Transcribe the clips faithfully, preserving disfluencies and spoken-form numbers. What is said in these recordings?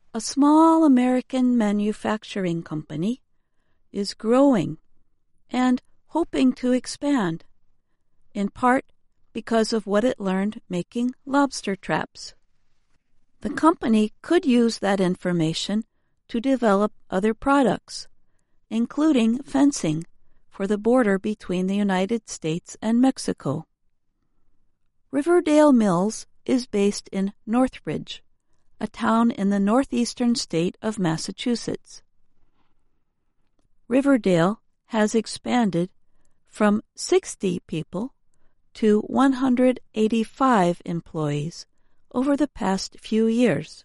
A small American manufacturing company is growing and hoping to expand, in part because of what it learned making lobster traps. The company could use that information to develop other products, including fencing for the border between the United States and Mexico. Riverdale Mills is based in Northridge, a town in the northeastern state of Massachusetts. Riverdale has expanded from sixty people to one hundred eighty-five employees over the past few years.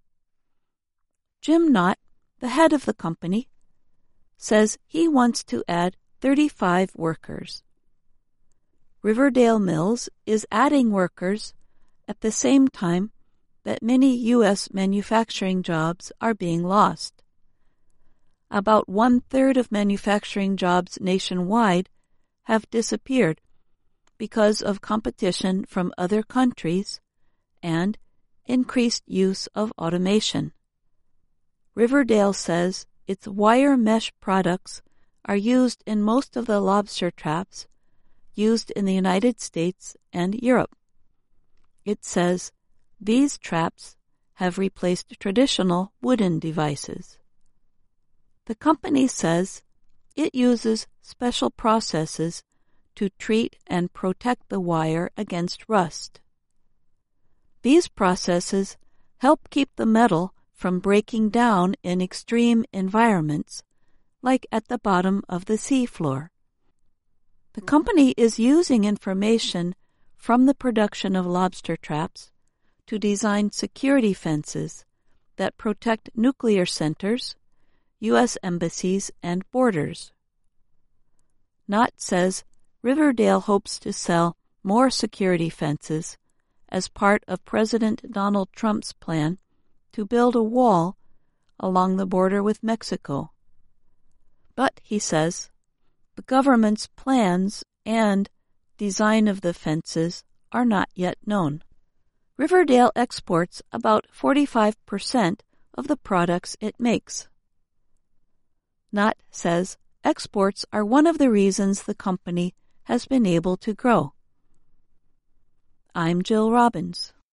Jim Knott, the head of the company, says he wants to add thirty-five workers. Riverdale Mills is adding workers at the same time that many U S manufacturing jobs are being lost. About one-third of manufacturing jobs nationwide have disappeared because of competition from other countries and increased use of automation. Riverdale says its wire mesh products are used in most of the lobster traps used in the United States and Europe. It says these traps have replaced traditional wooden devices. The company says it uses special processes to treat and protect the wire against rust. These processes help keep the metal from breaking down in extreme environments, like at the bottom of the seafloor. The company is using information from the production of lobster traps to design security fences that protect nuclear centers, U S embassies, and borders. Knott says Riverdale hopes to sell more security fences as part of President Donald Trump's plan to build a wall along the border with Mexico. But, he says, the government's plans and design of the fences are not yet known. Riverdale exports about forty-five percent of the products it makes. Knott says exports are one of the reasons the company has been able to grow. I'm Jill Robbins.